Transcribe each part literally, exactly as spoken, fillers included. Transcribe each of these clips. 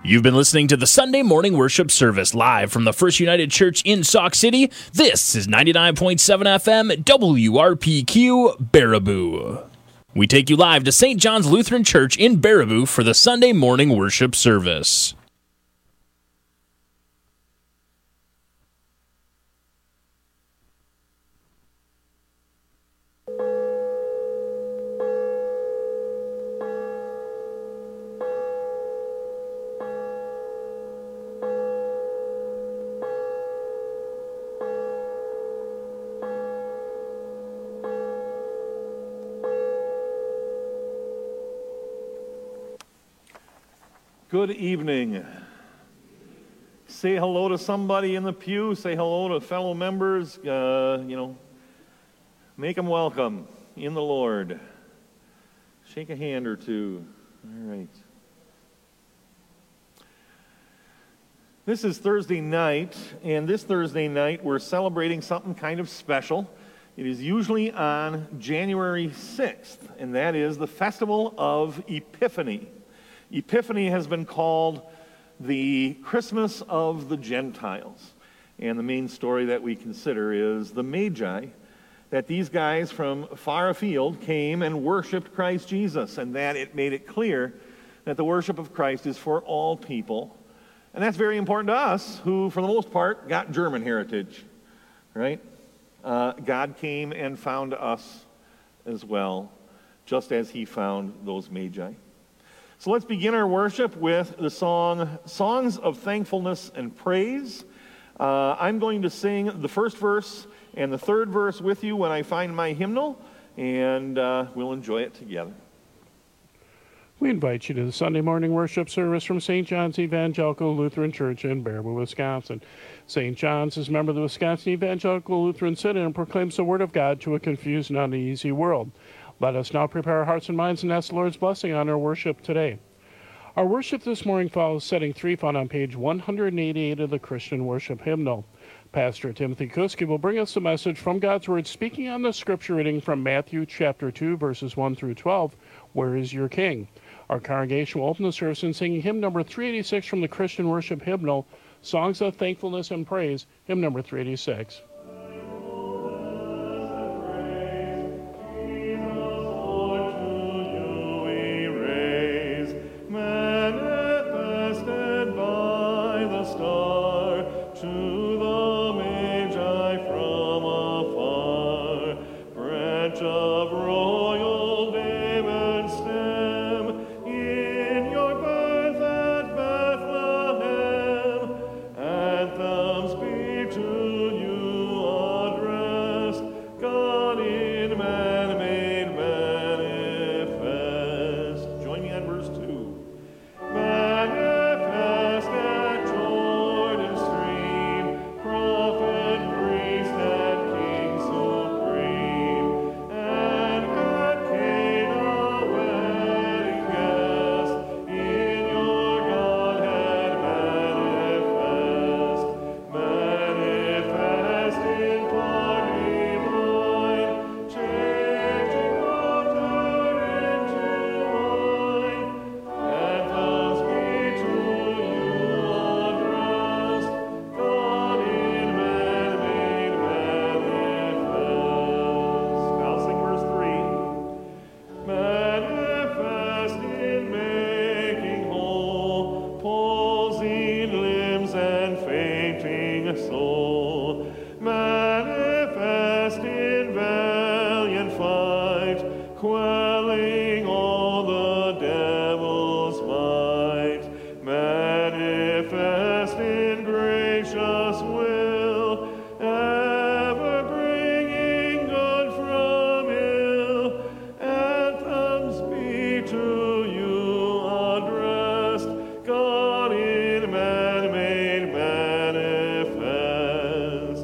You've been listening to the Sunday morning worship service live from the First United Church in Sauk City. This is ninety-nine point seven F M W R P Q Baraboo. We take you live to Saint John's Lutheran Church in Baraboo for the Sunday morning worship service. Good evening. Say hello to somebody in the pew. Say hello to fellow members. Uh, you know, make them welcome in the Lord. Shake a hand or two. All right. This is Thursday night, and this Thursday night we're celebrating something kind of special. It is usually on January sixth, and that is the Festival of Epiphany. Epiphany has been called the Christmas of the Gentiles. And the main story that we consider is the Magi, that these guys from far afield came and worshiped Christ Jesus, and that it made it clear that the worship of Christ is for all people. And that's very important to us, who, for the most part, got German heritage, right? Uh, God came and found us as well, just as he found those Magi. So let's begin our worship with the song, Songs of Thankfulness and Praise. Uh, I'm going to sing the first verse and the third verse with you when I find my hymnal, and uh, we'll enjoy it together. We invite you to the Sunday morning worship service from Saint John's Evangelical Lutheran Church in Baraboo, Wisconsin. Saint John's is a member of the Wisconsin Evangelical Lutheran Synod and proclaims the Word of God to a confused and uneasy world. Let us now prepare our hearts and minds and ask the Lord's blessing on our worship today. Our worship this morning follows setting three found on page one eighty-eight of the Christian Worship Hymnal. Pastor Timothy Kuski will bring us a message from God's Word, speaking on the scripture reading from Matthew chapter two, verses one through twelve, Where is Your King? Our congregation will open the service in singing hymn number three eighty-six from the Christian Worship Hymnal, Songs of Thankfulness and Praise, hymn number three eighty-six.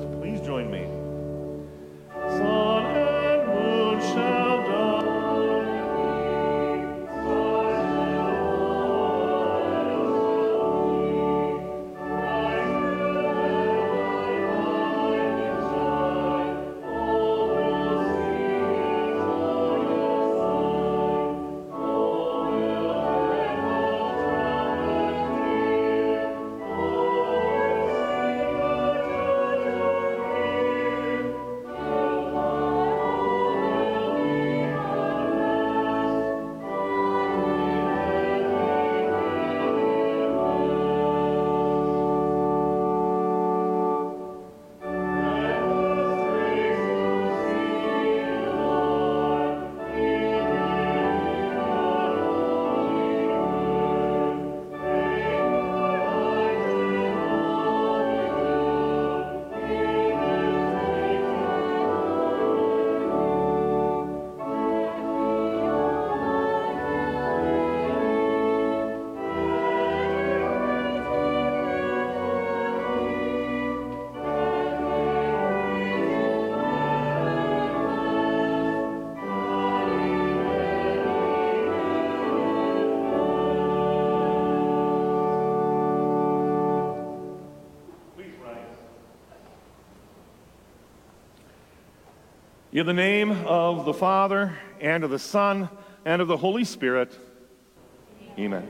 Sun and moon shall die. In the name of the Father, and of the Son, and of the Holy Spirit, amen.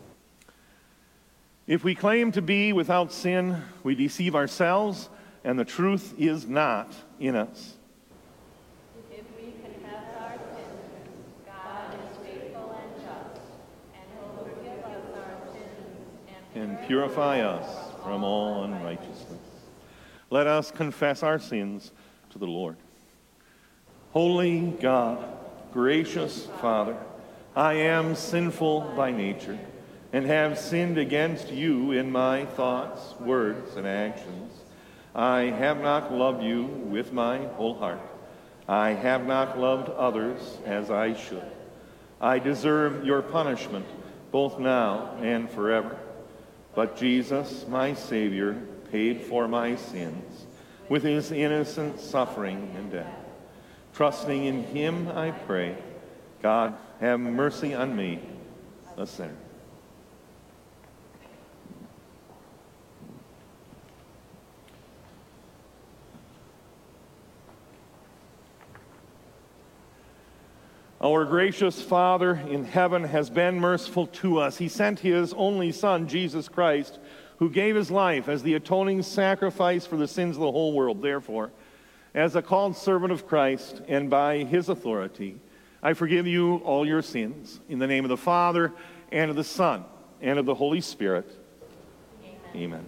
If we claim to be without sin, we deceive ourselves, and the truth is not in us. If we confess our sins, God is faithful and just, and will forgive us our sins And purify us from all unrighteousness. Let us confess our sins to the Lord. Holy God, gracious Father, I am sinful by nature, and have sinned against you in my thoughts, words, and actions. I have not loved you with my whole heart. I have not loved others as I should. I deserve your punishment, both now and forever. But Jesus, my Savior, paid for my sins with his innocent suffering and death. Trusting in him, I pray, God, have mercy on me, a sinner. Our gracious Father in heaven has been merciful to us. He sent his only Son, Jesus Christ, who gave his life as the atoning sacrifice for the sins of the whole world. Therefore, as a called servant of Christ and by his authority, I forgive you all your sins. In the name of the Father, and of the Son, and of the Holy Spirit. Amen.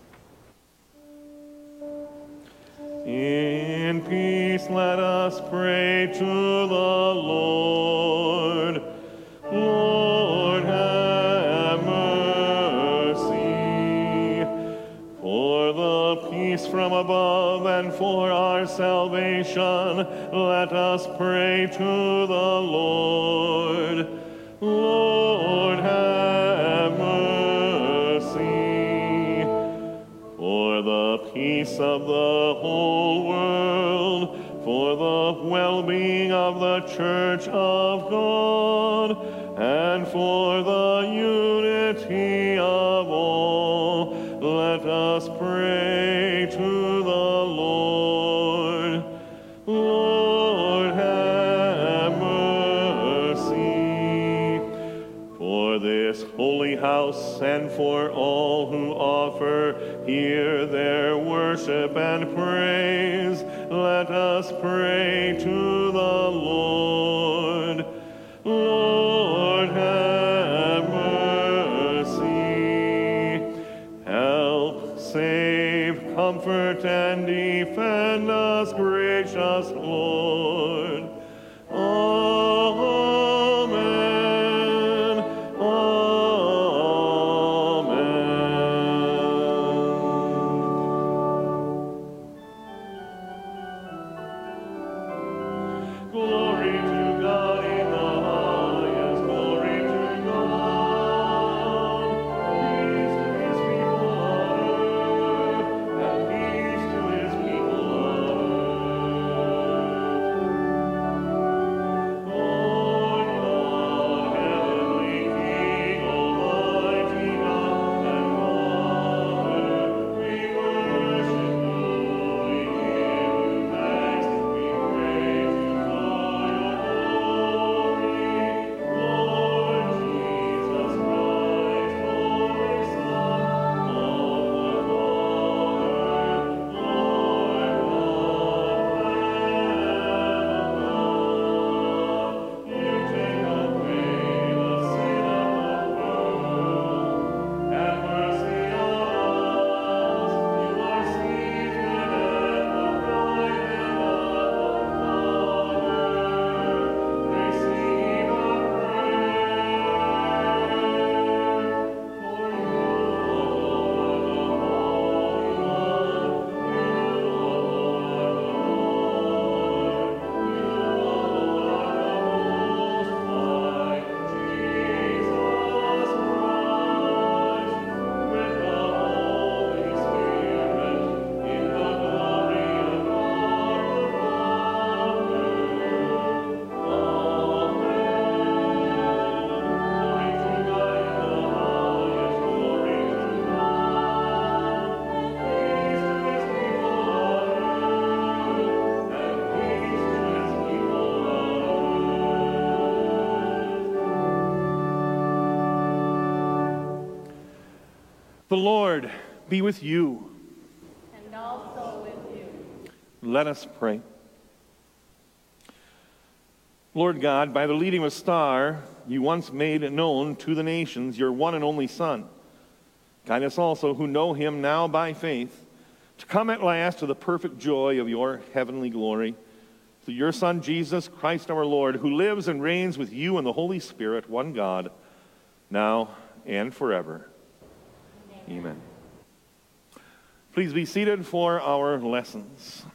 Amen. In peace let us pray to the Lord. Lord, have mercy. For the peace from above and for our salvation, let us pray to the Lord. Lord, have mercy. For the peace of the whole world, for the well-being of the Church of God, and for the unity of all, let us pray to the Lord. Lord, have mercy. For this holy house and for all who offer here their worship and praise, let us pray to the Lord. Lord, have mercy. Help, save, comfort, and defend us, gracious Lord. Amen. Amen. The Lord be with you. And also with you. Let us pray. Lord God, by the leading of a star, you once made known to the nations your one and only Son. Guide us also who know him now by faith, to come at last to the perfect joy of your heavenly glory. Through your Son, Jesus Christ our Lord, who lives and reigns with you and the Holy Spirit, one God, now and forever. Amen. Amen. Please be seated for our lessons.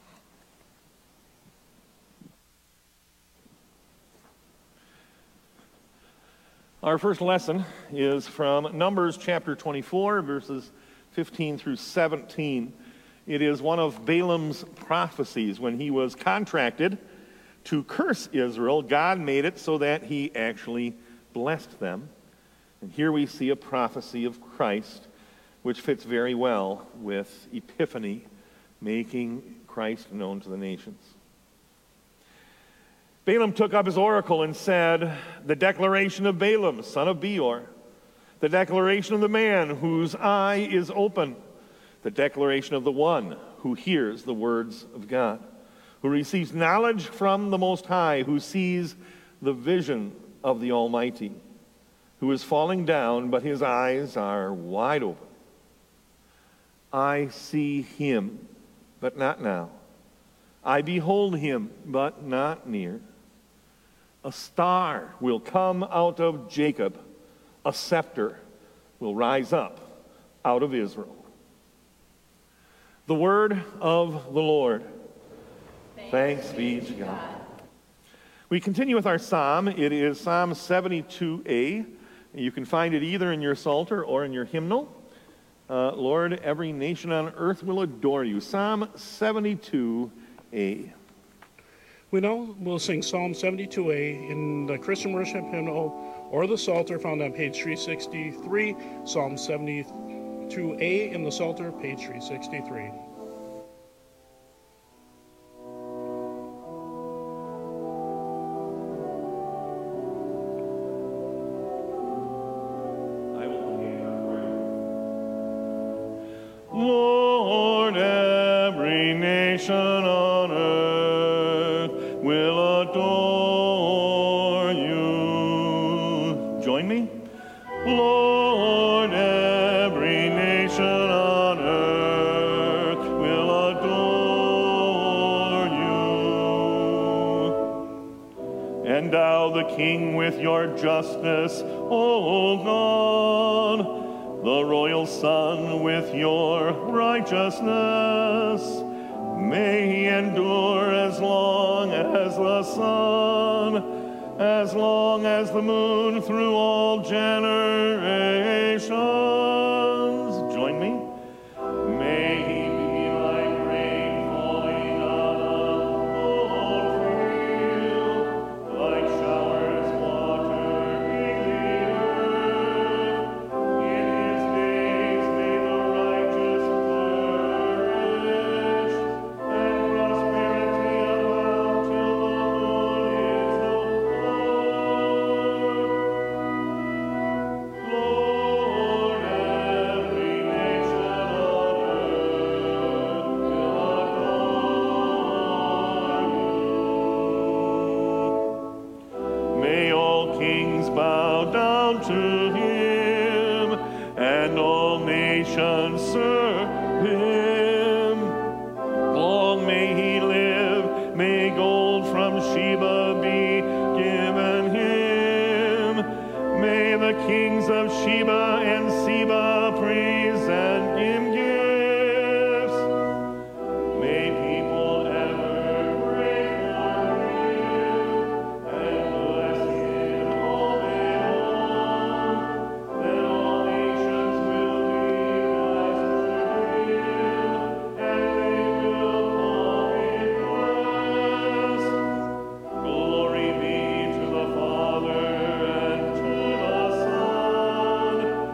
Our first lesson is from Numbers chapter twenty-four, verses fifteen through seventeen. It is one of Balaam's prophecies. When he was contracted to curse Israel, God made it so that he actually blessed them. And here we see a prophecy of Christ, which fits very well with Epiphany, making Christ known to the nations. Balaam took up his oracle and said, "The declaration of Balaam, son of Beor, the declaration of the man whose eye is open, the declaration of the one who hears the words of God, who receives knowledge from the Most High, who sees the vision of the Almighty, who is falling down, but his eyes are wide open. I see him, but not now. I behold him, but not near. A star will come out of Jacob. A scepter will rise up out of Israel." The word of the Lord. Thanks, Thanks be to God. God. We continue with our psalm. It is Psalm seventy-two A. You can find it either in your Psalter or in your hymnal. Uh, Lord, every nation on earth will adore you. Psalm seventy-two A. We now will sing Psalm seventy-two A in the Christian Worship Hymnal or the Psalter found on page three sixty-three, Psalm seventy-two A in the Psalter, page three sixty-three. Lord, every nation on earth will adore you. Join me. Lord, every nation on earth will adore you. Endow the King with your justice, O God, the royal Son with your righteousness. May he endure as long as the sun, as long as the moon through all generations. Join me. May he be like rain falling on a old field, like showers watering the earth. In his days may the righteous flourish, and prosperity abound till the moon is no more. Lord, every nation on earth will adore you. May all kings bow down to him, and all nations serve him. Long may he live, may gold from Sheba be given him. May the kings of Sheba and Seba present him gifts. May people ever pray for him and bless him all day long. Then all nations will be blessed through him, and they will call him blessed. Glory be to the Father, and to the Son,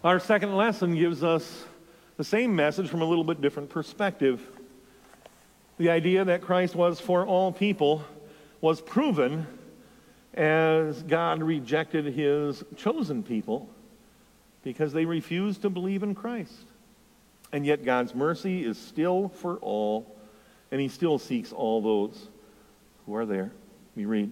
Our second lesson gives us the same message from a little bit different perspective. The idea that Christ was for all people was proven as God rejected his chosen people because they refused to believe in Christ. And yet God's mercy is still for all, and he still seeks all those who are there. We read,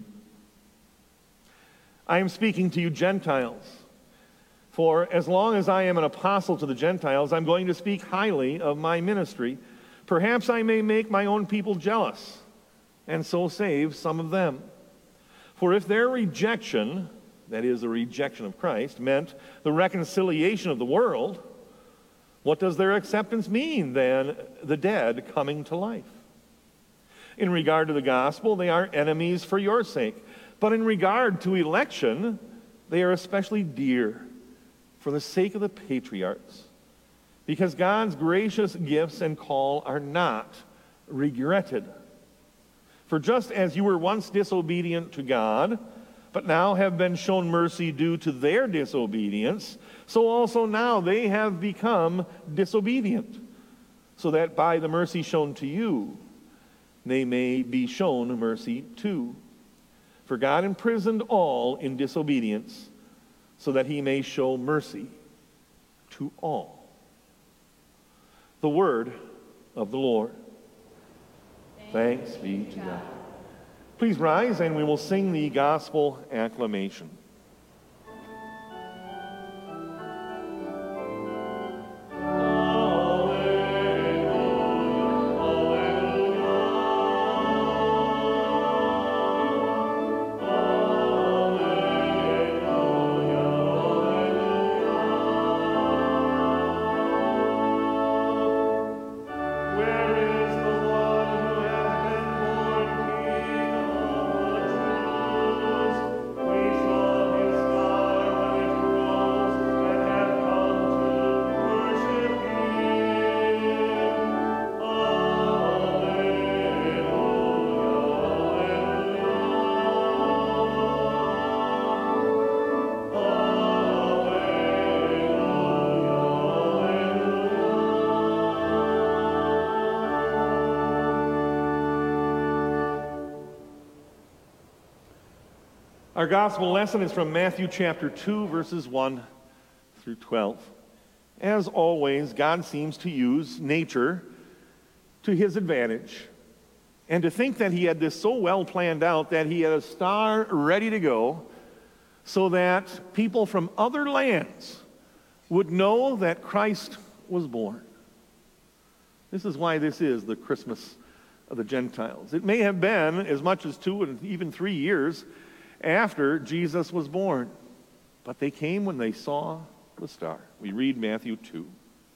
I am speaking to you Gentiles, for as long as I am an apostle to the Gentiles, I'm going to speak highly of my ministry. Perhaps I may make my own people jealous, and so save some of them. For if their rejection, that is, the rejection of Christ, meant the reconciliation of the world, what does their acceptance mean, then? The dead coming to life. In regard to the gospel, they are enemies for your sake. But in regard to election, they are especially dear for the sake of the patriarchs, because God's gracious gifts and call are not regretted. For just as you were once disobedient to God, but now have been shown mercy due to their disobedience, so also now they have become disobedient, so that by the mercy shown to you, they may be shown mercy too. For God imprisoned all in disobedience, so that he may show mercy to all. The word of the Lord. Thanks be to God. Please rise and we will sing the gospel acclamation. Our gospel lesson is from Matthew chapter two, verses one through twelve. As always, God seems to use nature to his advantage. And to think that he had this so well planned out that he had a star ready to go so that people from other lands would know that Christ was born. This is why this is the Christmas of the Gentiles. It may have been as much as two and even three years after Jesus was born, but they came when they saw the star. We read Matthew two.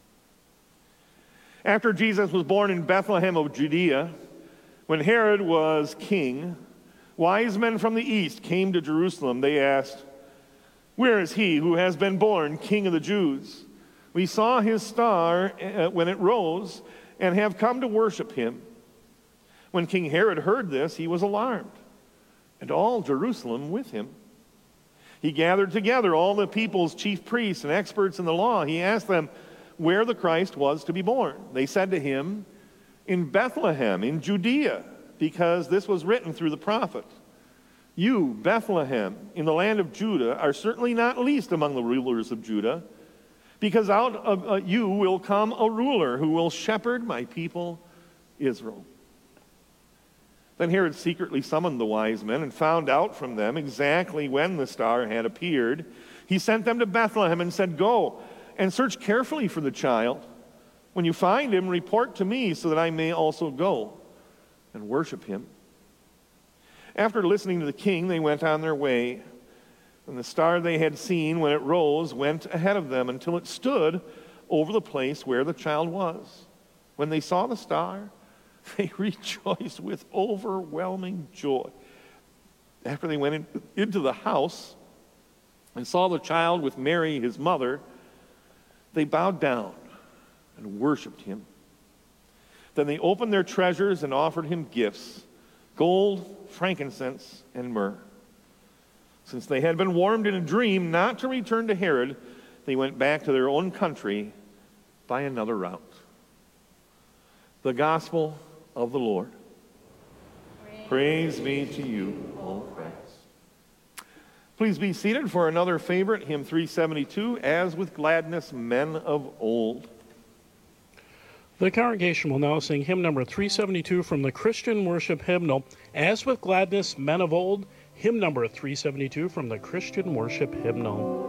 After Jesus was born in Bethlehem of Judea, when Herod was king, wise men from the east came to Jerusalem. They asked, "Where is he who has been born King of the Jews? We saw his star when it rose and have come to worship him." When King Herod heard this, he was alarmed, and all Jerusalem with him. He gathered together all the people's chief priests and experts in the law. He asked them where the Christ was to be born. They said to him, "In Bethlehem, in Judea, because this was written through the prophet. You, Bethlehem, in the land of Judah, are certainly not least among the rulers of Judah, because out of uh, you will come a ruler who will shepherd my people Israel." Then Herod secretly summoned the wise men and found out from them exactly when the star had appeared. He sent them to Bethlehem and said, "Go and search carefully for the child. When you find him, report to me so that I may also go and worship him." After listening to the king, they went on their way. And the star they had seen when it rose went ahead of them until it stood over the place where the child was. When they saw the star, they rejoiced with overwhelming joy. After they went in, into the house and saw the child with Mary, his mother, they bowed down and worshiped him. Then they opened their treasures and offered him gifts, gold, frankincense, and myrrh. Since they had been warned in a dream not to return to Herod, they went back to their own country by another route. The gospel of the Lord. Praise, Praise be to you, O Christ. Please be seated for another favorite, hymn three seventy-two, As with Gladness Men of Old. The congregation will now sing hymn number three seventy-two from the Christian Worship Hymnal, As with Gladness Men of Old, hymn number three seventy-two from the Christian Worship Hymnal.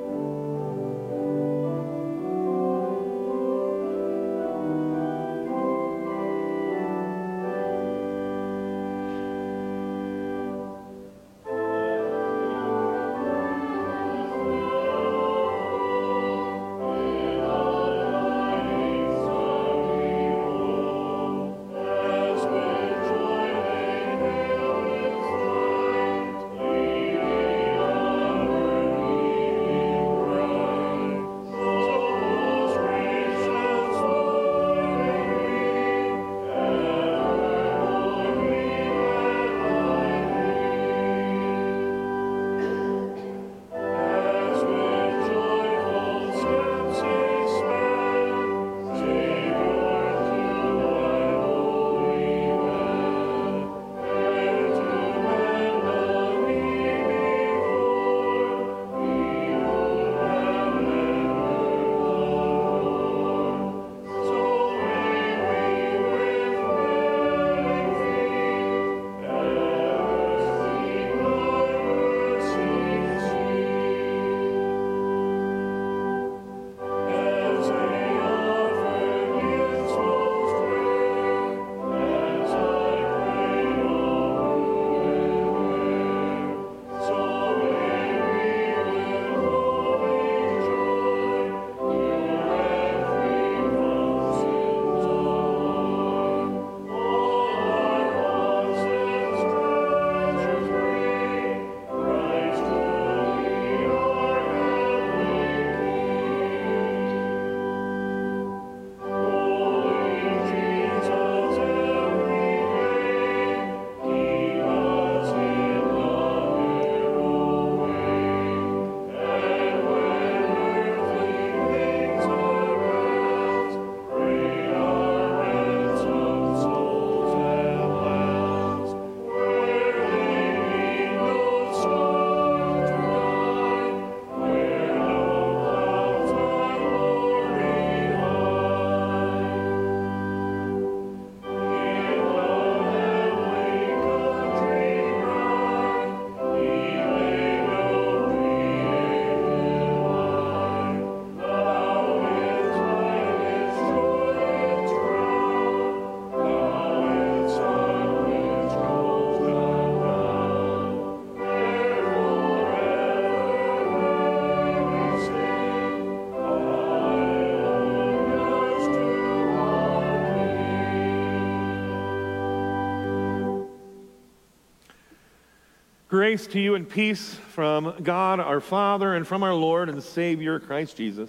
Grace to you and peace from God our Father and from our Lord and Savior Christ Jesus.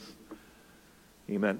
Amen.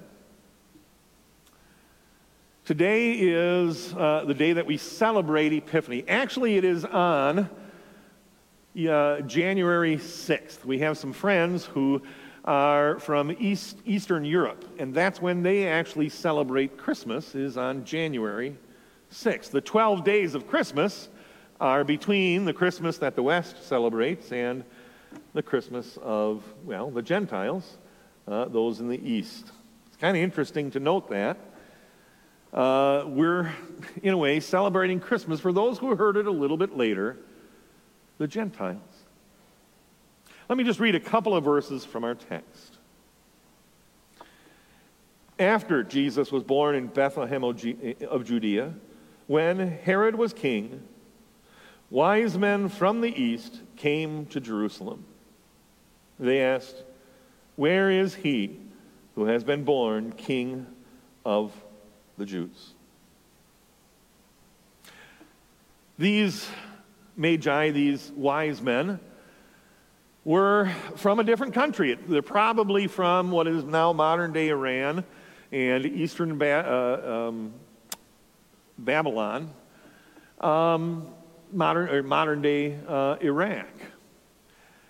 Today is uh, the day that we celebrate Epiphany. Actually, it is on uh, January sixth. We have some friends who are from East, Eastern Europe, and that's when they actually celebrate Christmas, is on January sixth. The twelve days of Christmas are between the Christmas that the West celebrates and the Christmas of, well, the Gentiles, uh, those in the East. It's kind of interesting to note that. Uh, we're, in a way, celebrating Christmas for those who heard it a little bit later, the Gentiles. Let me just read a couple of verses from our text. After Jesus was born in Bethlehem of Judea, when Herod was king, wise men from the east came to Jerusalem. They asked, "Where is he who has been born King of the Jews?" These magi, these wise men, were from a different country. They're probably from what is now modern-day Iran and eastern ba- uh, um, Babylon. Um, modern or modern day uh, Iraq.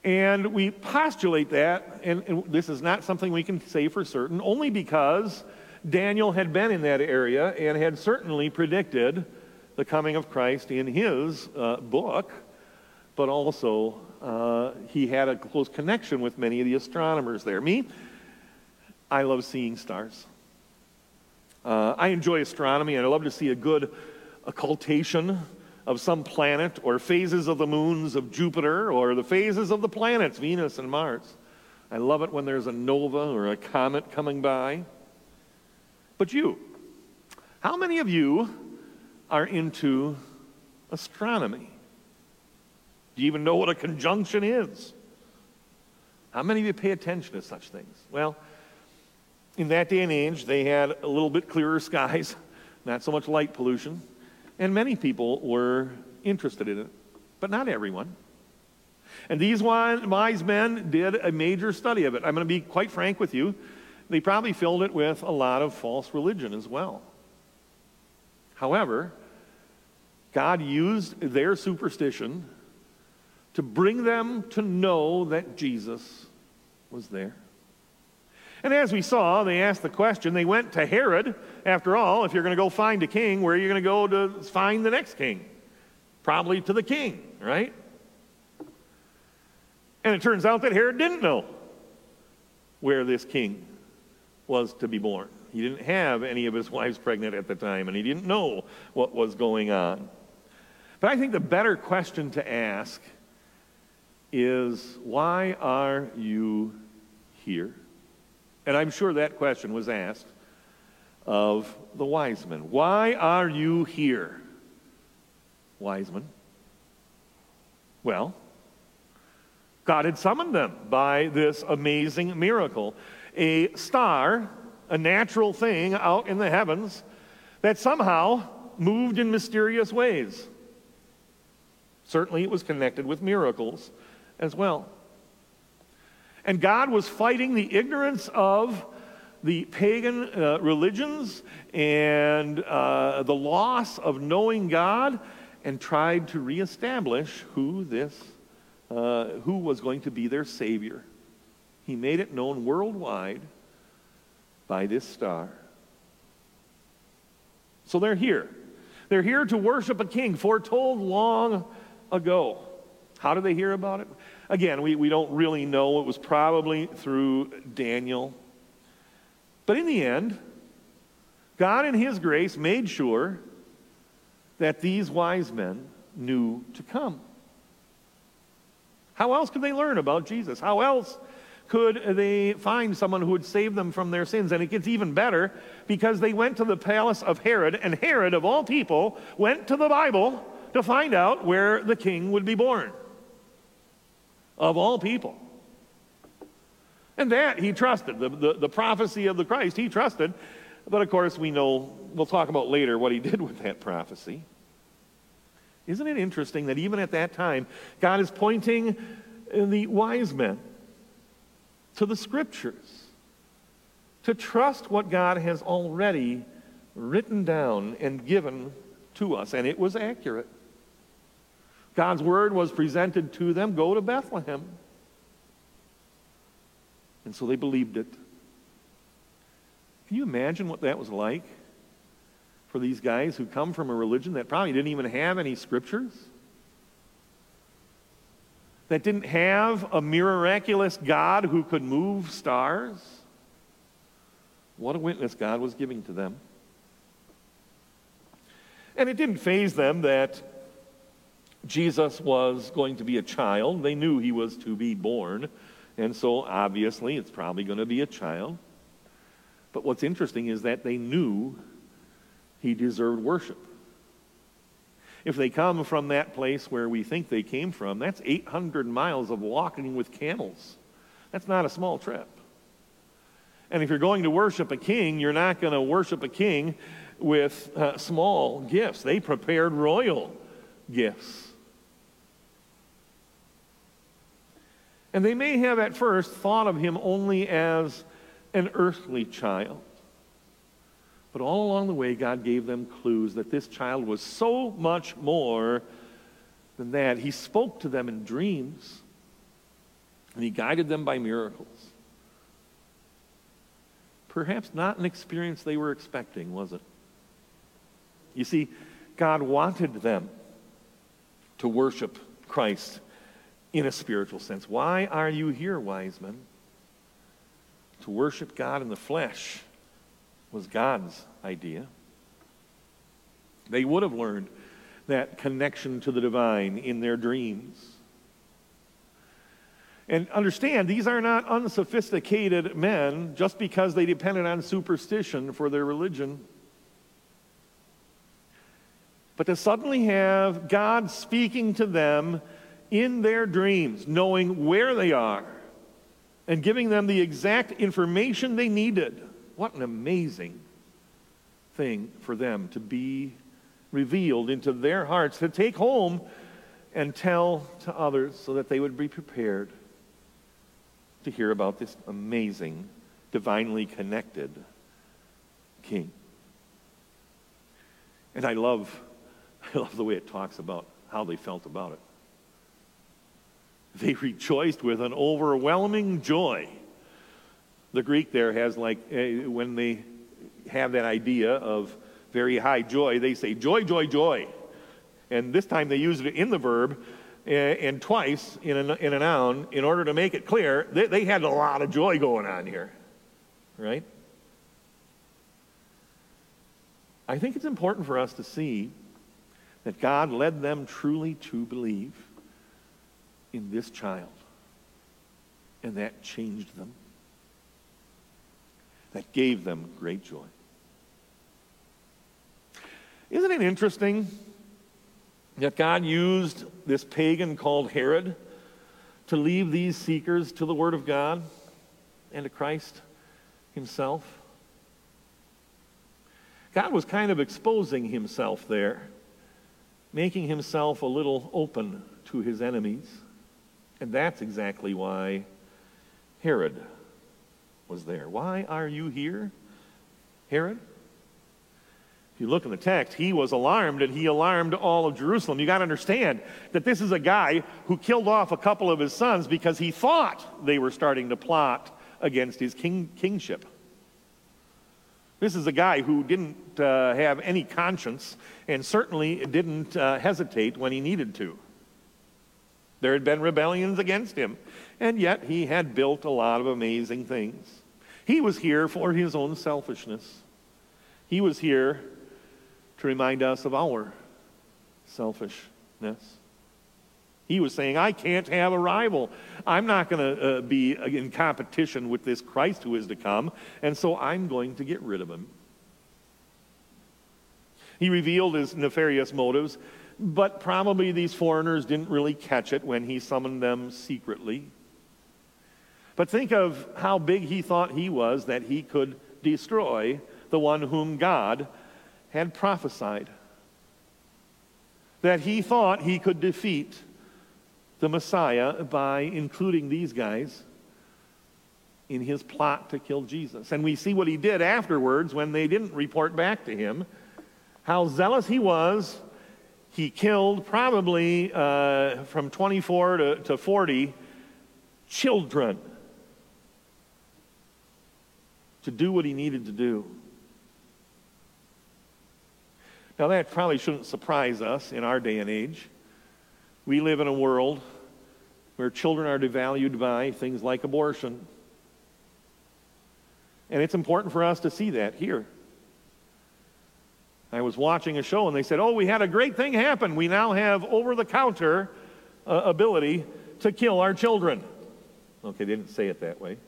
And we postulate that, and, and this is not something we can say for certain, only because Daniel had been in that area and had certainly predicted the coming of Christ in his uh, book, but also uh, he had a close connection with many of the astronomers there. Me, I love seeing stars. Uh, I enjoy astronomy, and I love to see a good occultation of some planet, or phases of the moons of Jupiter, or the phases of the planets, Venus and Mars. I love it when there's a nova or a comet coming by. But you, how many of you are into astronomy? Do you even know what a conjunction is? How many of you pay attention to such things? Well, in that day and age, they had a little bit clearer skies, not so much light pollution, and many people were interested in it, but not everyone. And these wise men did a major study of it. I'm going to be quite frank with you. They probably filled it with a lot of false religion as well. However, God used their superstition to bring them to know that Jesus was there. And as we saw, they asked the question, they went to Herod. After all, if you're going to go find a king, where are you going to go to find the next king? Probably to the king, right? And it turns out that Herod didn't know where this king was to be born. He didn't have any of his wives pregnant at the time, and he didn't know what was going on. But I think the better question to ask is, why are you here? And I'm sure that question was asked of the wise men. Why are you here, wise men? Well, God had summoned them by this amazing miracle. A star, a natural thing out in the heavens, that somehow moved in mysterious ways. Certainly it was connected with miracles as well. And God was fighting the ignorance of the pagan uh, religions and uh, the loss of knowing God, and tried to reestablish who this, uh, who was going to be their Savior. He made it known worldwide by this star. So they're here. They're here to worship a king foretold long ago. How did they hear about it? Again, we, we don't really know. It was probably through Daniel. But in the end, God in his grace made sure that these wise men knew to come. How else could they learn about Jesus? How else could they find someone who would save them from their sins? And it gets even better, because they went to the palace of Herod, and Herod, of all people, went to the Bible to find out where the king would be born. Of all people. And that he trusted. The, the, the prophecy of the Christ, he trusted. But of course, we know, we'll talk about later what he did with that prophecy. Isn't it interesting that even at that time, God is pointing the wise men to the Scriptures, to trust what God has already written down and given to us. And it was accurate. God's word was presented to them, go to Bethlehem. And so they believed it. Can you imagine what that was like for these guys who come from a religion that probably didn't even have any scriptures? That didn't have a miraculous God who could move stars? What a witness God was giving to them. And it didn't faze them that Jesus was going to be a child. They knew he was to be born. And so obviously it's probably going to be a child. But what's interesting is that they knew he deserved worship. If they come from that place where we think they came from, that's eight hundred miles of walking with camels. That's not a small trip. And if you're going to worship a king, you're not going to worship a king with uh, small gifts. They prepared royal gifts. And they may have at first thought of him only as an earthly child. But all along the way, God gave them clues that this child was so much more than that. He spoke to them in dreams. And he guided them by miracles. Perhaps not an experience they were expecting, was it? You see, God wanted them to worship Christ in a spiritual sense. Why are you here, wise men? To worship God in the flesh was God's idea. They would have learned that connection to the divine in their dreams. And understand, these are not unsophisticated men just because they depended on superstition for their religion. But to suddenly have God speaking to them in their dreams, knowing where they are, and giving them the exact information they needed. What an amazing thing for them to be revealed into their hearts, to take home and tell to others so that they would be prepared to hear about this amazing, divinely connected king. And I love, I love the way it talks about how they felt about it. They rejoiced with an overwhelming joy. The Greek there has like, uh, when they have that idea of very high joy, they say joy, joy, joy. And this time they use it in the verb uh, and twice in a, in a noun in order to make it clear they, they had a lot of joy going on here, right? I think it's important for us to see that God led them truly to believe in this child. And that changed them. That gave them great joy. Isn't it interesting that God used this pagan called Herod to lead these seekers to the Word of God and to Christ himself? God was kind of exposing himself there, making himself a little open to his enemies. And that's exactly why Herod was there. Why are you here, Herod? If you look in the text, he was alarmed, and he alarmed all of Jerusalem. You got to understand that this is a guy who killed off a couple of his sons because he thought they were starting to plot against his king, kingship. This is a guy who didn't uh, have any conscience and certainly didn't uh, hesitate when he needed to. There had been rebellions against him, and yet he had built a lot of amazing things. He was here for his own selfishness. He was here to remind us of our selfishness. He was saying, I can't have a rival. I'm not going to uh, be in competition with this Christ who is to come, and so I'm going to get rid of him. He revealed his nefarious motives, but probably these foreigners didn't really catch it when he summoned them secretly. But think of how big he thought he was, that he could destroy the one whom God had prophesied. That he thought he could defeat the Messiah by including these guys in his plot to kill Jesus. And we see what he did afterwards when they didn't report back to him, how zealous he was. He killed probably uh, from twenty-four to, to forty children to do what he needed to do. Now that probably shouldn't surprise us in our day and age. We live in a world where children are devalued by things like abortion. And it's important for us to see that here. I was watching a show and they said, oh, we had a great thing happen. We now have over-the-counter uh, ability to kill our children. Okay, they didn't say it that way.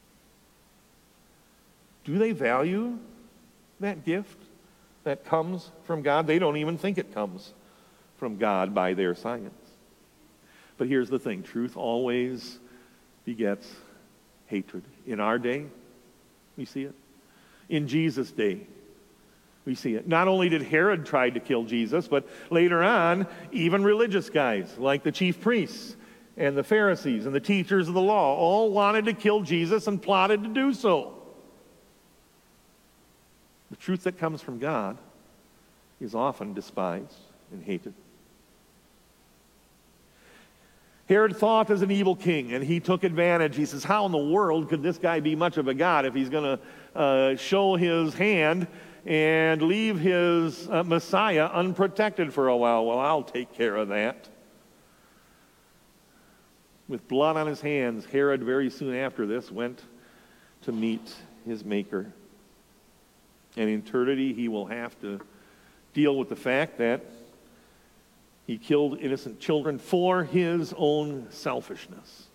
Do they value that gift that comes from God? They don't even think it comes from God by their science. But here's the thing. Truth always begets hatred. In our day, we see it. In Jesus' day, we see it. Not only did Herod try to kill Jesus, but later on, even religious guys like the chief priests and the Pharisees and the teachers of the law all wanted to kill Jesus and plotted to do so. The truth that comes from God is often despised and hated. Herod thought as an evil king, and he took advantage. He says, how in the world could this guy be much of a god if he's going to uh, show his hand and leave his uh, Messiah unprotected for a while? Well, I'll take care of that. With blood on his hands, Herod very soon after this went to meet his Maker. And in eternity, he will have to deal with the fact that he killed innocent children for his own selfishness.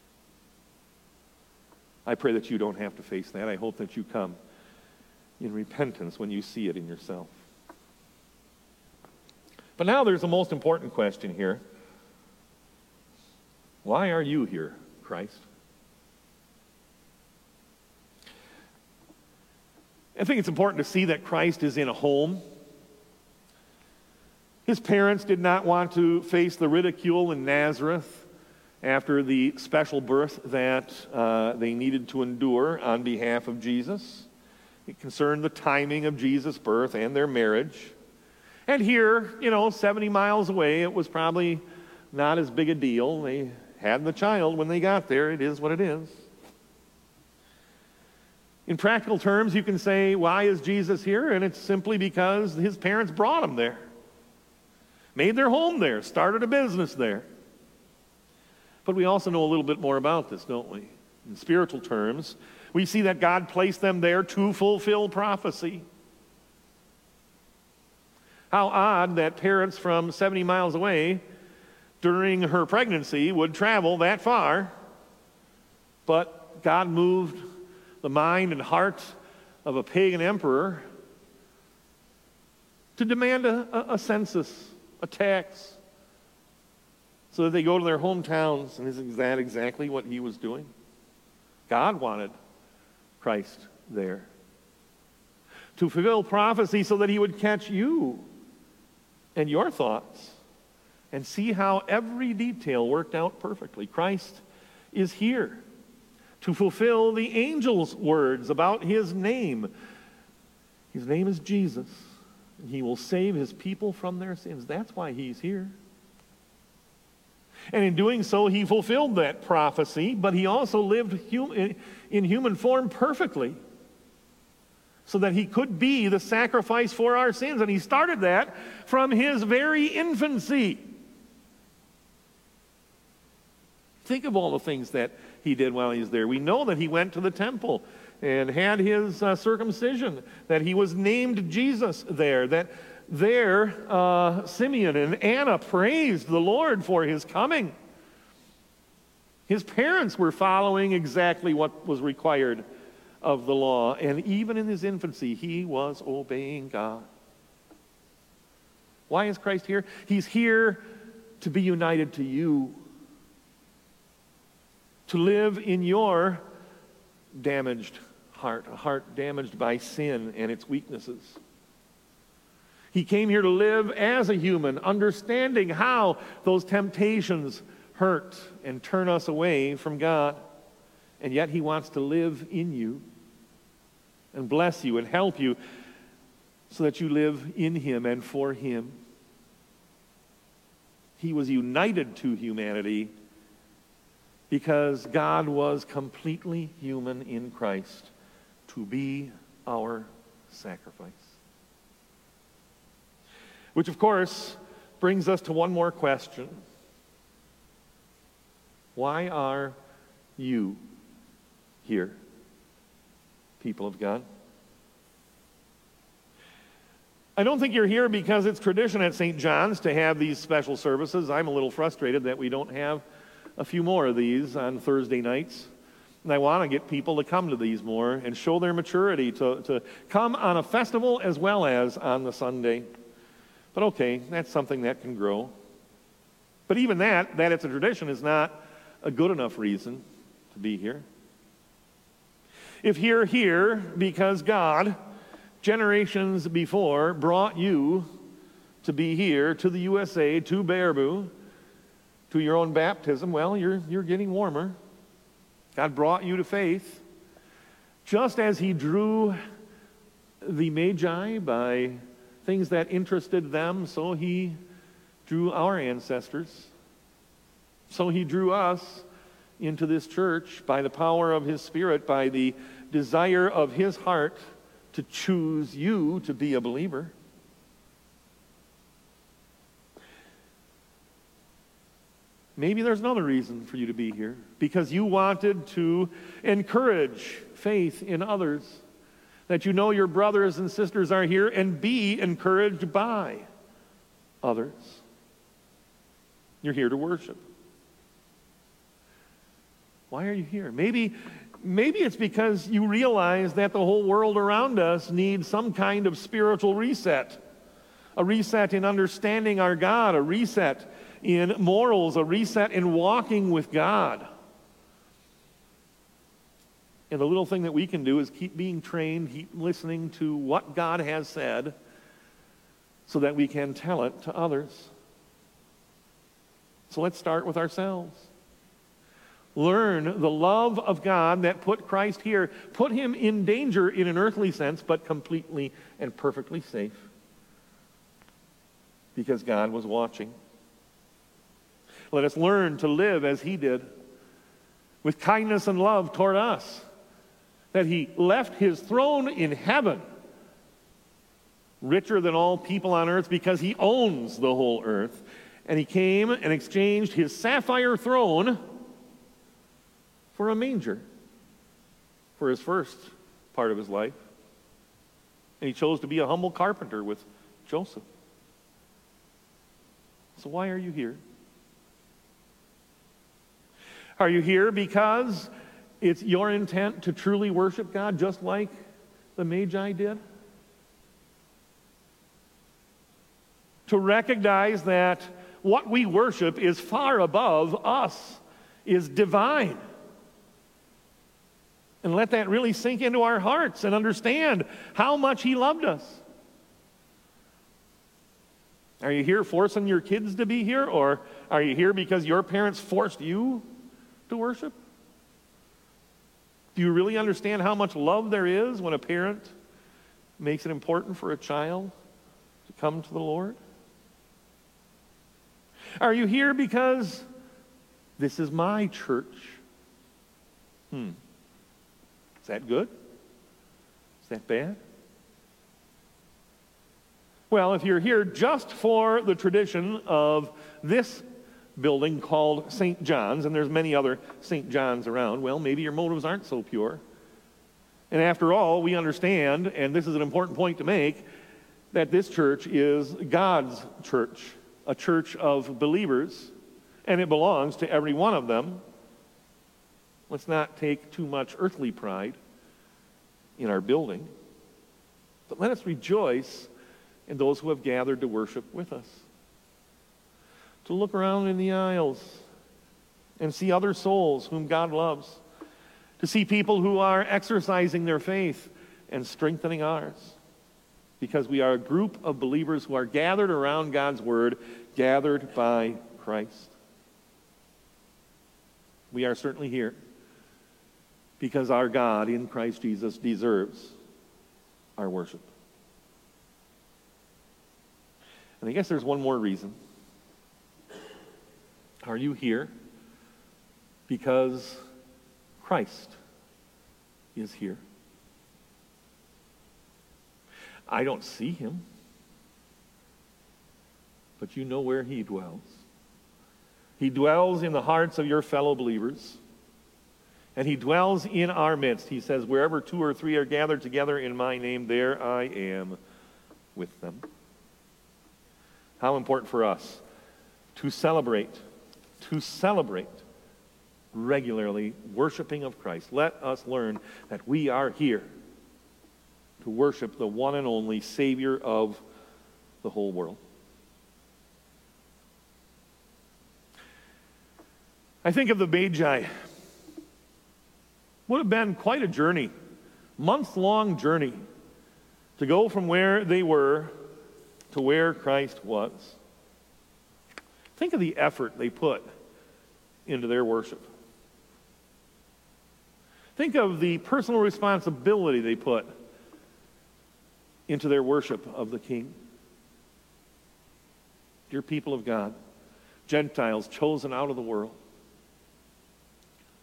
I pray that you don't have to face that. I hope that you come in repentance when you see it in yourself. But now there's the most important question here. Why are you here, Christ? I think it's important to see that Christ is in a home. His parents did not want to face the ridicule in Nazareth after the special birth that uh, they needed to endure on behalf of Jesus. It concerned the timing of Jesus' birth and their marriage. And here, you know, seventy miles away, it was probably not as big a deal. They had the child when they got there. It is what it is. In practical terms, you can say, why is Jesus here? And it's simply because his parents brought him there. Made their home there, started a business there. But we also know a little bit more about this, don't we? In spiritual terms, we see that God placed them there to fulfill prophecy. How odd that parents from seventy miles away during her pregnancy would travel that far, but God moved the mind and heart of a pagan emperor to demand a, a, a census, a tax, so that they go to their hometowns. And isn't that exactly what he was doing? God wanted Christ there to fulfill prophecy so that he would catch you and your thoughts and see how every detail worked out perfectly. Christ is here to fulfill the angel's words about his name. His name is Jesus. He will save his people from their sins. That's why he's here. And in doing so, he fulfilled that prophecy, but he also lived hum- in human form perfectly so that he could be the sacrifice for our sins. And he started that from his very infancy. Think of all the things that he did while he was there. We know that he went to the temple and had his uh, circumcision, that he was named Jesus there, that there uh, Simeon and Anna praised the Lord for his coming. His parents were following exactly what was required of the law, and even in his infancy, he was obeying God. Why is Christ here? He's here to be united to you, to live in your damaged heart, a heart damaged by sin and its weaknesses. He came here to live as a human, understanding how those temptations hurt and turn us away from God. And yet he wants to live in you and bless you and help you so that you live in him and for him. He was united to humanity because God was completely human in Christ to be our sacrifice. Which, of course, brings us to one more question. Why are you here, people of God? I don't think you're here because it's tradition at Saint John's to have these special services. I'm a little frustrated that we don't have a few more of these on Thursday nights. And I want to get people to come to these more and show their maturity to, to come on a festival as well as on the Sunday. But okay, that's something that can grow. But even that, that it's a tradition, is not a good enough reason to be here. If you're here because God, generations before, brought you to be here to the U S A, to Baraboo, to your own baptism, well, you're, you're getting warmer. God brought you to faith, just as he drew the Magi by things that interested them, so he drew our ancestors. So he drew us into this church by the power of his Spirit, by the desire of his heart to choose you to be a believer. Maybe there's another reason for you to be here, because you wanted to encourage faith in others, that you know your brothers and sisters are here, and be encouraged by others. You're here to worship. Why are you here? Maybe, maybe it's because you realize that the whole world around us needs some kind of spiritual reset. A reset in understanding our God, a reset in morals, a reset in walking with God. And the little thing that we can do is keep being trained, keep listening to what God has said, so that we can tell it to others. So let's start with ourselves. Learn the love of God that put Christ here, put him in danger in an earthly sense, but completely and perfectly safe, because God was watching. Let us learn to live as he did, with kindness and love toward us, that he left his throne in heaven, richer than all people on earth, because he owns the whole earth, and he came and exchanged his sapphire throne for a manger for his first part of his life. And he chose to be a humble carpenter with Joseph. So why are you here? Are you here because it's your intent to truly worship God just like the Magi did? To recognize that what we worship is far above us, is divine. And let that really sink into our hearts and understand how much he loved us. Are you here forcing your kids to be here, or are you here because your parents forced you to worship? Do you really understand how much love there is when a parent makes it important for a child to come to the Lord? Are you here because this is my church? Hmm. Is that good? Is that bad? Well, if you're here just for the tradition of this building called Saint John's, and there's many other Saint John's around, well, maybe your motives aren't so pure. And after all, we understand, and this is an important point to make, that this church is God's church, a church of believers, and it belongs to every one of them. Let's not take too much earthly pride in our building, but let us rejoice in those who have gathered to worship with us. To look around in the aisles and see other souls whom God loves. To see people who are exercising their faith and strengthening ours. Because we are a group of believers who are gathered around God's word, gathered by Christ. We are certainly here because our God in Christ Jesus deserves our worship. And I guess there's one more reason. Are you here because Christ is here? I don't see him, but you know where he dwells. He dwells in the hearts of your fellow believers, and he dwells in our midst. He says, wherever two or three are gathered together in my name, there I am with them. How important for us to celebrate, to celebrate regularly worshiping of Christ. Let us learn that we are here to worship the one and only Savior of the whole world. I think of the Magi. Would have been quite a journey, months-long journey, to go from where they were to where Christ was. Think of the effort they put into their worship. Think of the personal responsibility they put into their worship of the King. Dear people of God, Gentiles chosen out of the world,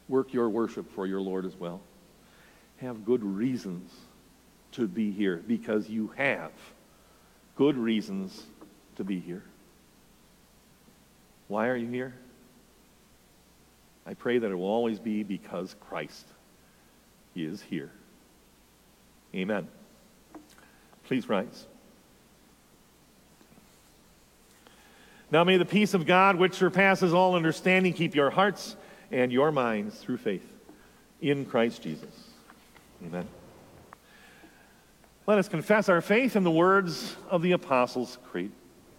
work your worship for your Lord as well. Have good reasons to be here, because you have good reasons to be here. Why are you here? I pray that it will always be because Christ is here. Amen. Please rise. Now may the peace of God, which surpasses all understanding, keep your hearts and your minds through faith in Christ Jesus. Amen. Let us confess our faith in the words of the Apostles' Creed.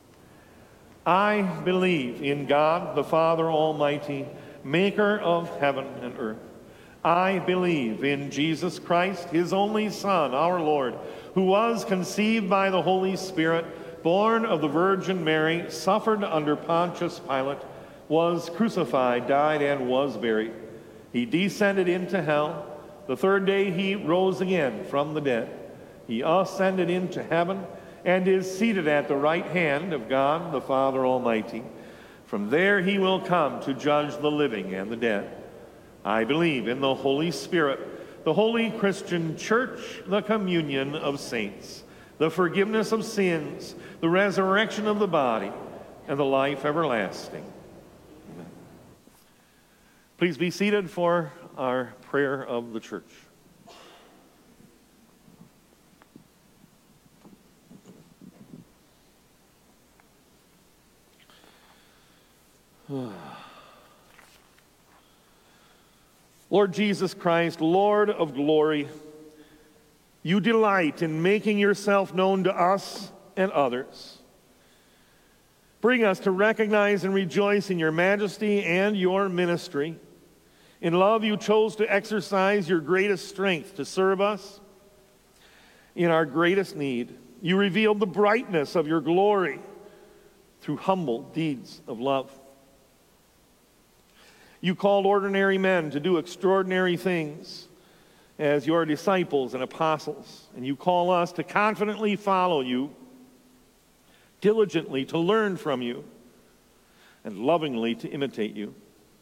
I believe in God, the Father Almighty, maker of heaven and earth. I believe in Jesus Christ, his only Son, our Lord, who was conceived by the Holy Spirit, born of the Virgin Mary, suffered under Pontius Pilate, was crucified, died, and was buried. He descended into hell. The third day he rose again from the dead. He ascended into heaven and is seated at the right hand of God, the Father Almighty. From there he will come to judge the living and the dead. I believe in the Holy Spirit, the holy Christian church, the communion of saints, the forgiveness of sins, the resurrection of the body, and the life everlasting. Amen. Please be seated for our prayer of the church. Lord Jesus Christ, Lord of glory, you delight in making yourself known to us and others. Bring us to recognize and rejoice in your majesty and your ministry. In love, you chose to exercise your greatest strength to serve us in our greatest need. You revealed the brightness of your glory through humble deeds of love. You called ordinary men to do extraordinary things as your disciples and apostles, and you call us to confidently follow you, diligently to learn from you, and lovingly to imitate you.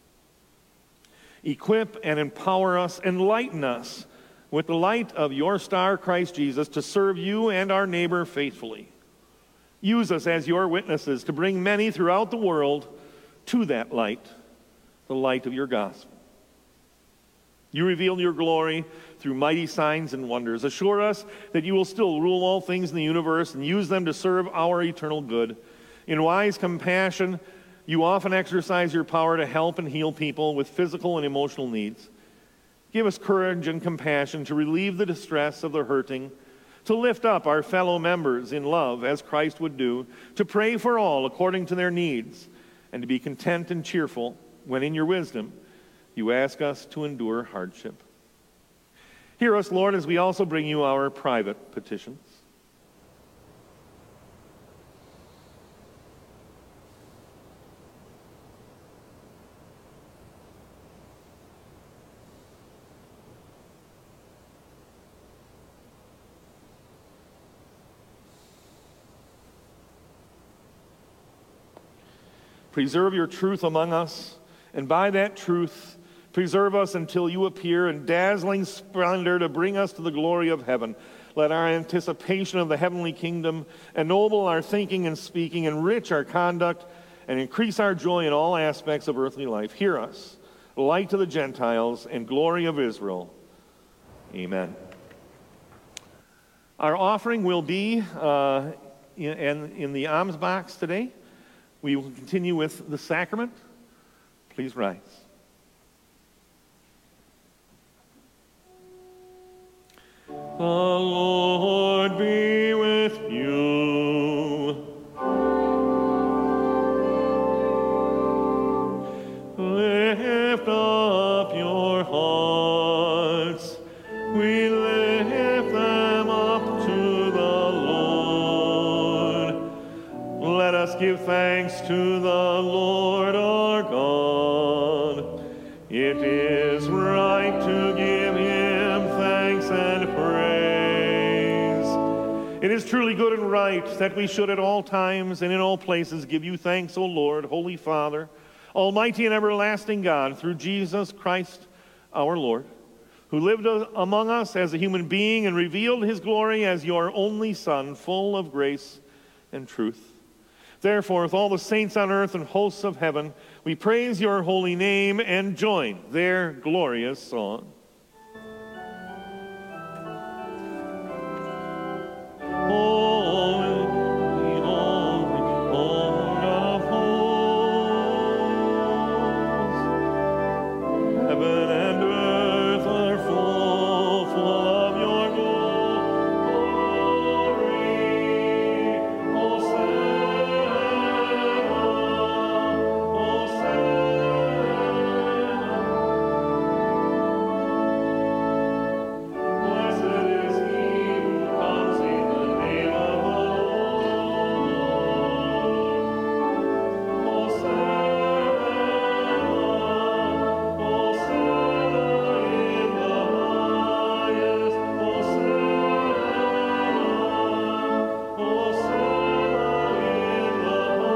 Equip and empower us, enlighten us with the light of your star, Christ Jesus, to serve you and our neighbor faithfully. Use us as your witnesses to bring many throughout the world to that light, the light of your gospel. You revealed your glory through mighty signs and wonders. Assure us that you will still rule all things in the universe and use them to serve our eternal good. In wise compassion, you often exercise your power to help and heal people with physical and emotional needs. Give us courage and compassion to relieve the distress of the hurting, to lift up our fellow members in love as Christ would do, to pray for all according to their needs, and to be content and cheerful when in your wisdom you ask us to endure hardship. Hear us, Lord, as we also bring you our private petitions. Preserve your truth among us, and by that truth, preserve us until you appear in dazzling splendor to bring us to the glory of heaven. Let our anticipation of the heavenly kingdom ennoble our thinking and speaking, enrich our conduct, and increase our joy in all aspects of earthly life. Hear us, light to the Gentiles and glory of Israel. Amen. Our offering will be uh, in, in the alms box today. We will continue with the sacrament. Please rise. The Lord be with you. Lift up your hearts. We lift them up to the Lord. Let us give thanks to the Lord our God. It is right to give him thanks and praise. It is truly good and right that we should at all times and in all places give you thanks, O Lord, Holy Father, Almighty and everlasting God, through Jesus Christ, our Lord, who lived among us as a human being and revealed his glory as your only Son, full of grace and truth. Therefore, with all the saints on earth and hosts of heaven, we praise your holy name and join their glorious song. Holy, holy, Lord of hosts, heaven and earth are full, full of your glory. Hosanna, Hosanna. Blessed is he who comes in the name of the Lord. Hosanna, Hosanna in the highest. Hosanna, Hosanna in the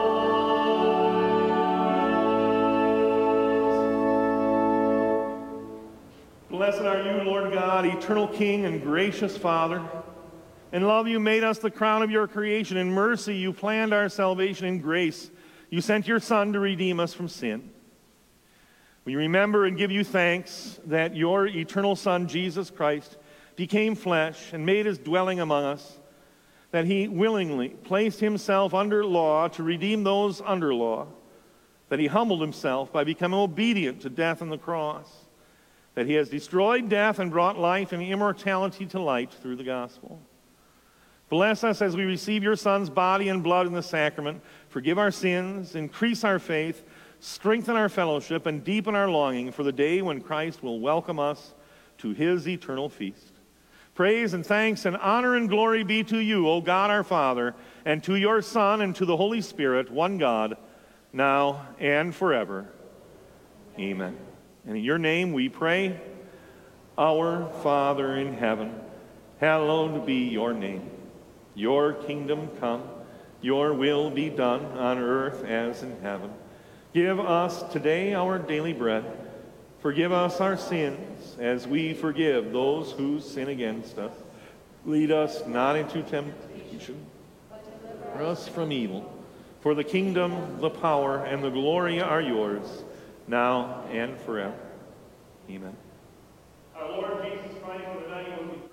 highest. Blessed are you, Lord God, eternal King and gracious Father. In love you made us the crown of your creation. In mercy you planned our salvation. In grace you sent your Son to redeem us from sin. We remember and give you thanks that your eternal Son, Jesus Christ, became flesh and made his dwelling among us, that he willingly placed himself under law to redeem those under law, that he humbled himself by becoming obedient to death on the cross, that he has destroyed death and brought life and immortality to light through the gospel. Bless us as we receive your Son's body and blood in the sacrament. Forgive our sins, increase our faith, strengthen our fellowship, and deepen our longing for the day when Christ will welcome us to his eternal feast. Praise and thanks and honor and glory be to you, O God our Father, and to your Son and to the Holy Spirit, one God, now and forever. Amen. And in your name we pray, Our Father in heaven, hallowed be your name. Your kingdom come, your will be done on earth as in heaven. Give us today our daily bread. Forgive us our sins as we forgive those who sin against us. Lead us not into temptation, but deliver us from evil. For the kingdom, the power, and the glory are yours, now and forever. Amen. Our Lord Jesus Christ, for the night when we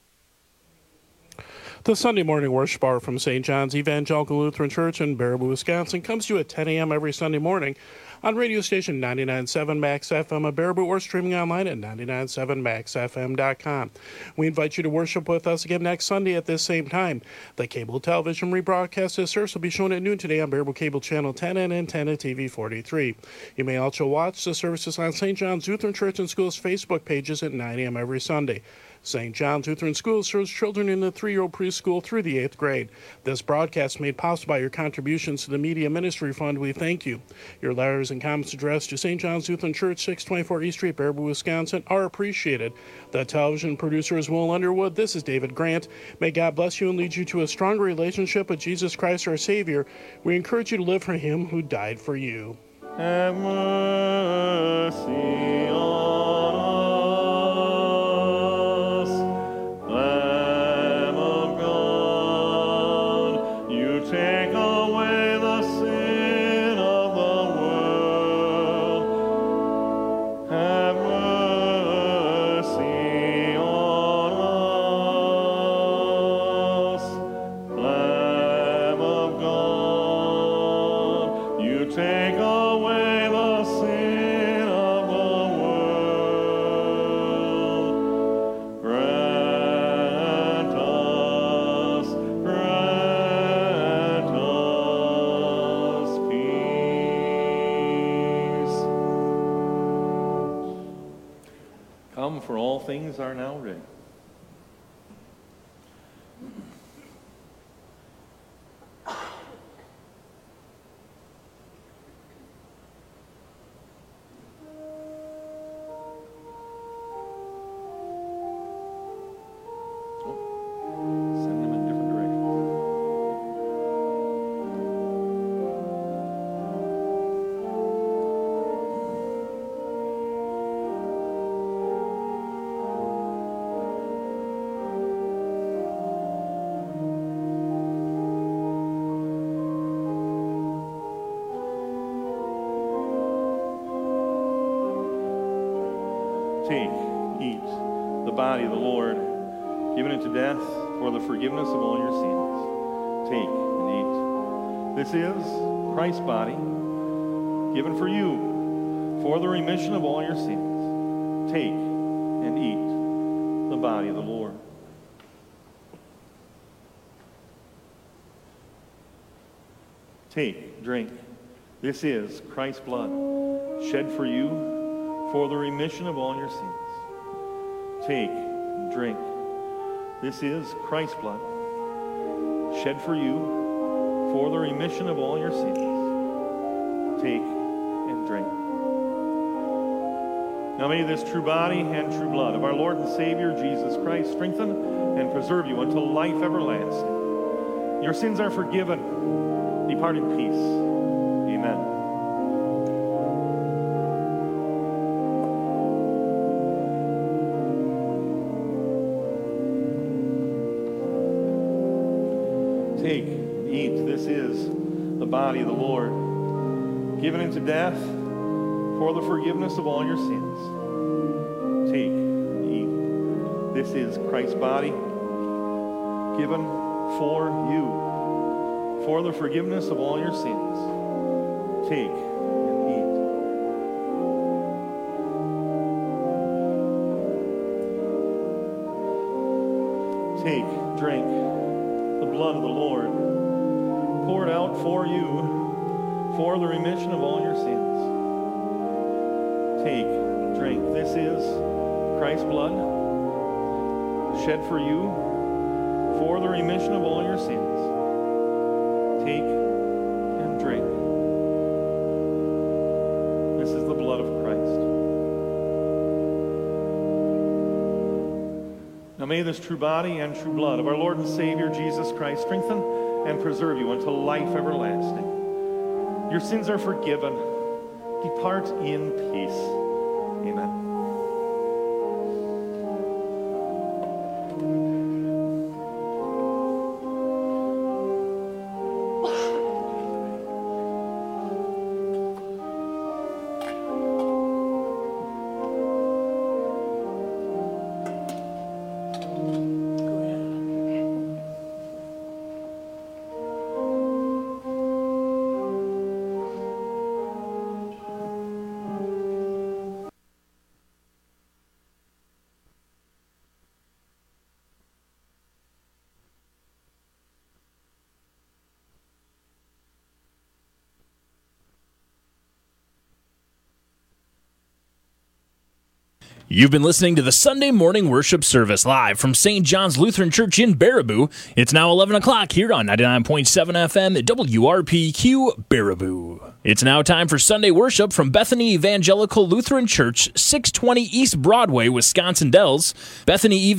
The Sunday morning worship hour from Saint John's Evangelical Lutheran Church in Baraboo, Wisconsin comes to you at ten a.m. every Sunday morning on radio station ninety-nine point seven Max F M at Baraboo or streaming online at ninety-nine point seven max f m dot com. We invite you to worship with us again next Sunday at this same time. The cable television rebroadcast of service will be shown at noon today on Baraboo Cable Channel ten and Antenna T V forty-three. You may also watch the services on Saint John's Lutheran Church and School's Facebook pages at nine a.m. every Sunday. Saint John's Lutheran School serves children in the three-year-old preschool through the eighth grade. This broadcast made possible by your contributions to the Media Ministry Fund. We thank you. Your letters and comments addressed to Saint John's Lutheran Church, six twenty-four East Street, Baraboo, Wisconsin, are appreciated. The television producer is Will Underwood. This is David Grant. May God bless you and lead you to a stronger relationship with Jesus Christ, our Savior. We encourage you to live for Him who died for you. have mercy on us. Lamb of God, you take away the sin of the world. Have mercy on us. Lamb of God, you take away the sin of the world. Grant us, grant us peace. Come, for all things are now ready. Send them in different directions. Take, eat the body of the Lord, given into death for the forgiveness of all your sins. Take and eat. This is Christ's body, given for you for the remission of all your sins. Take and eat the body of the Lord. Take, drink. This is Christ's blood, shed for you for the remission of all your sins. Take, drink. This is Christ's blood, shed for you for the remission of all your sins. Take and drink. Now may this true body and true blood of our Lord and Savior Jesus Christ strengthen and preserve you until life everlasting. Your sins are forgiven. Depart in peace. Amen. Take, eat. This is the body of the Lord, given into death for the forgiveness of all your sins. Take, eat. This is Christ's body, given for you for the forgiveness of all your sins. Take and eat. Take, drink the blood of the Lord, poured out for you for the remission of all your sins. Take, drink. This is Christ's blood, shed for you for the remission of all your sins. Take and drink. This is the blood of Christ. Now may this true body and true blood of our Lord and Savior Jesus Christ strengthen and preserve you until life everlasting. Your sins are forgiven. Depart in peace. Amen. You've been listening to the Sunday morning worship service live from Saint John's Lutheran Church in Baraboo. It's now eleven o'clock here on ninety-nine point seven F M W R P Q Baraboo. It's now time for Sunday worship from Bethany Evangelical Lutheran Church, six twenty East Broadway, Wisconsin Dells. Bethany